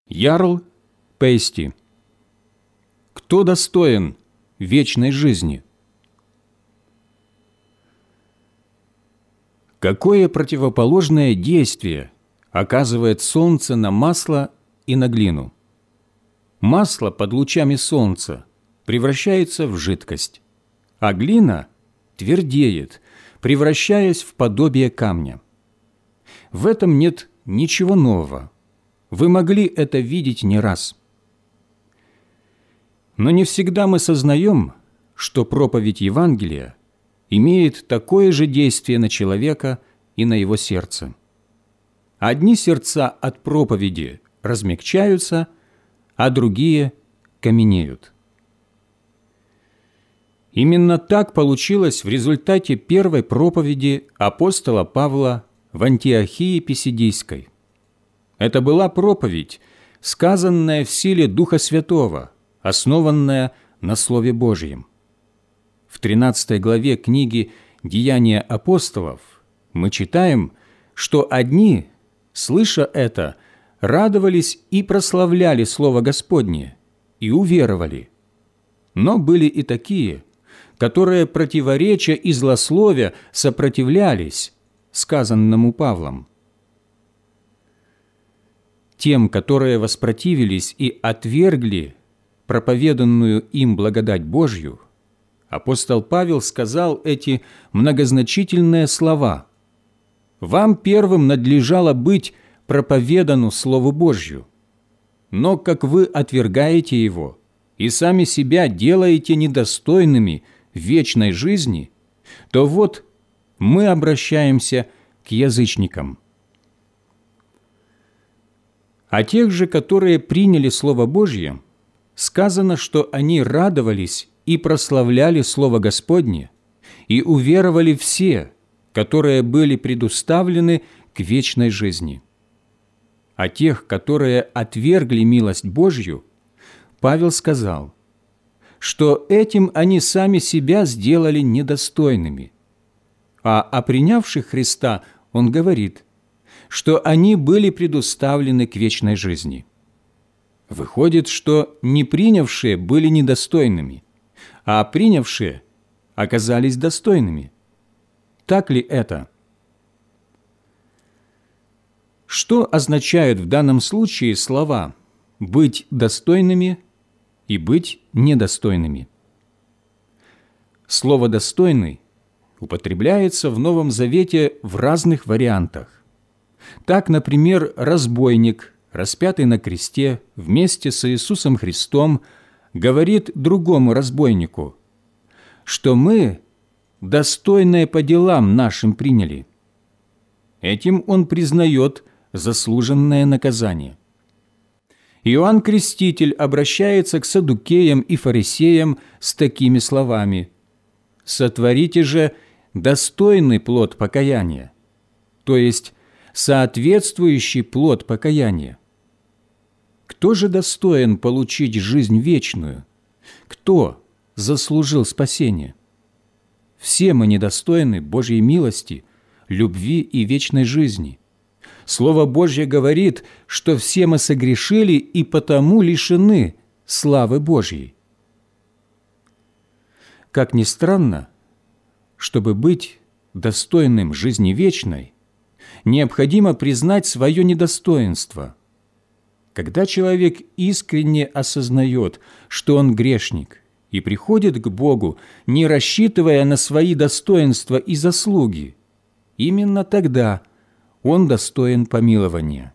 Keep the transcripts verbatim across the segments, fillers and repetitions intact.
Ярл Пейсти. Кто достоин вечной жизни? Какое противоположное действие оказывает солнце на масло и на глину? Масло под лучами солнца превращается в жидкость, а глина твердеет, превращаясь в подобие камня. В этом нет ничего нового. Вы могли это видеть не раз. Но не всегда мы сознаем, что проповедь Евангелия имеет такое же действие на человека и на его сердце. Одни сердца от проповеди размягчаются, а другие каменеют. Именно так получилось в результате первой проповеди апостола Павла в Антиохии Писидийской. Это была проповедь, сказанная в силе Духа Святого, основанная на Слове Божьем. В тринадцатой главе книги «Деяния апостолов» мы читаем, что одни, слыша это, радовались и прославляли Слово Господне, и уверовали. Но были и такие, которые, противореча и злословя, сопротивлялись сказанному Павлом. Тем, которые воспротивились и отвергли проповеданную им благодать Божью, апостол Павел сказал эти многозначительные слова: «Вам первым надлежало быть проповедану Слову Божью, но как вы отвергаете его и сами себя делаете недостойными вечной жизни, то вот мы обращаемся к язычникам». О тех же, которые приняли Слово Божье, сказано, что они радовались и прославляли Слово Господне, и уверовали все, которые были предуставлены к вечной жизни. О тех, которые отвергли милость Божью, Павел сказал, что этим они сами себя сделали недостойными, а о принявших Христа он говорит, что они были предуставлены к вечной жизни. Выходит, что не принявшие были недостойными, а принявшие оказались достойными. Так ли это? Что означают в данном случае слова «быть достойными» и «быть недостойными»? Слово «достойный» употребляется в Новом Завете в разных вариантах. Так, например, разбойник, распятый на кресте вместе с Иисусом Христом, говорит другому разбойнику, что мы достойное по делам нашим приняли. Этим он признает заслуженное наказание. Иоанн Креститель обращается к саддукеям и фарисеям с такими словами: «Сотворите же достойный плод покаяния», то есть соответствующий плод покаяния. Кто же достоин получить жизнь вечную? Кто заслужил спасение? Все мы недостойны Божьей милости, любви и вечной жизни. Слово Божье говорит, что все мы согрешили и потому лишены славы Божьей. Как ни странно, чтобы быть достойным жизни вечной, необходимо признать свое недостоинство. Когда человек искренне осознает, что он грешник, и приходит к Богу, не рассчитывая на свои достоинства и заслуги, именно тогда он достоин помилования.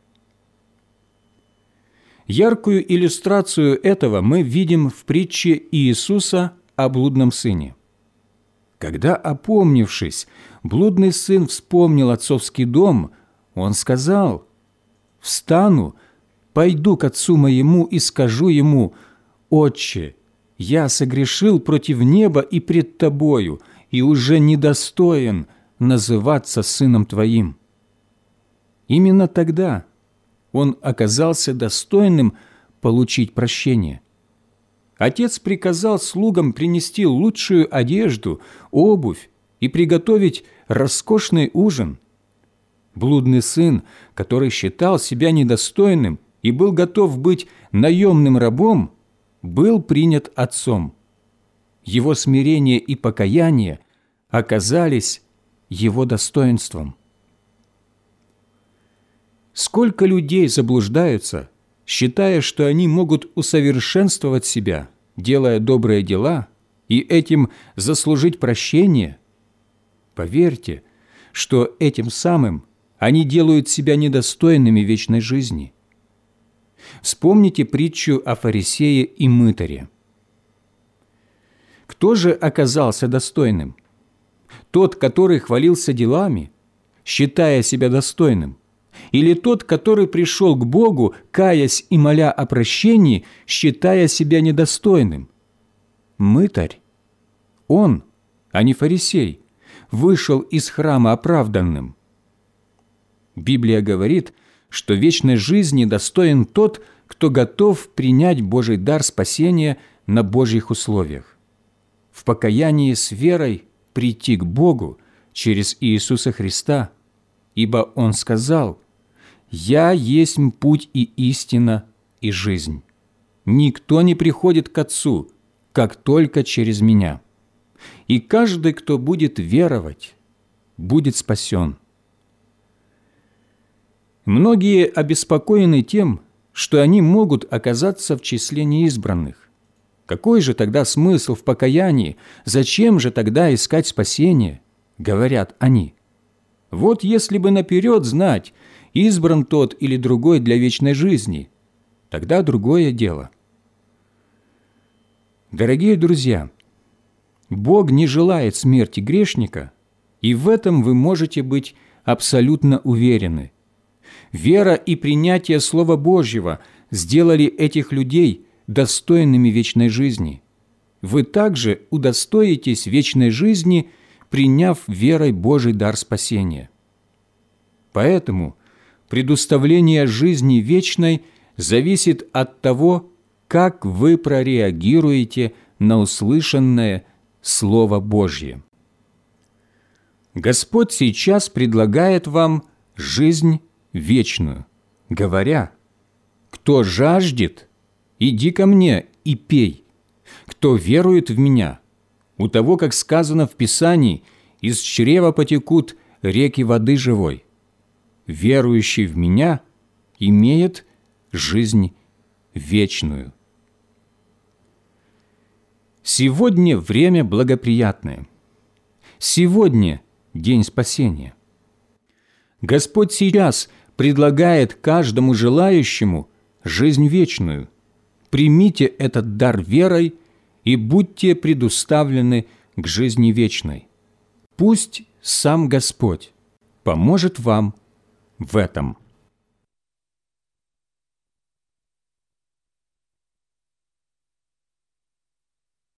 Яркую иллюстрацию этого мы видим в притче Иисуса о блудном сыне. Когда, опомнившись, блудный сын вспомнил отцовский дом, он сказал: «Встану, пойду к отцу моему и скажу ему: Отче, я согрешил против неба и пред тобою, и уже недостоин называться сыном твоим». Именно тогда он оказался достойным получить прощение. Отец приказал слугам принести лучшую одежду, обувь и приготовить роскошный ужин. Блудный сын, который считал себя недостойным, и был готов быть наемным рабом, был принят Отцом. Его смирение и покаяние оказались его достоинством. Сколько людей заблуждаются, считая, что они могут усовершенствовать себя, делая добрые дела, и этим заслужить прощение? Поверьте, что этим самым они делают себя недостойными вечной жизни. Вспомните притчу о фарисее и мытаре. Кто же оказался достойным? Тот, который хвалился делами, считая себя достойным, или тот, который пришел к Богу, каясь и моля о прощении, считая себя недостойным? Мытарь. Он, а не фарисей, вышел из храма оправданным. Библия говорит, что вечной жизни достоин тот, кто готов принять Божий дар спасения на Божьих условиях, в покаянии с верой прийти к Богу через Иисуса Христа, ибо Он сказал: «Я есть путь и истина и жизнь. Никто не приходит к Отцу, как только через Меня. И каждый, кто будет веровать, будет спасен». Многие обеспокоены тем, что они могут оказаться в числе неизбранных. Какой же тогда смысл в покаянии? Зачем же тогда искать спасение? Говорят они. Вот если бы наперед знать, избран тот или другой для вечной жизни, тогда другое дело. Дорогие друзья, Бог не желает смерти грешника, и в этом вы можете быть абсолютно уверены. Вера и принятие Слова Божьего сделали этих людей достойными вечной жизни. Вы также удостоитесь вечной жизни, приняв верой Божий дар спасения. Поэтому предуставление жизни вечной зависит от того, как вы прореагируете на услышанное Слово Божье. Господь сейчас предлагает вам жизнь вечную, говоря: «Кто жаждет, иди ко мне и пей. Кто верует в Меня, у того, как сказано в Писании, из чрева потекут реки воды живой. Верующий в Меня имеет жизнь вечную». Сегодня время благоприятное. Сегодня день спасения. Господь сейчас предлагает каждому желающему жизнь вечную. Примите этот дар верой и будьте предуставлены к жизни вечной. Пусть сам Господь поможет вам в этом.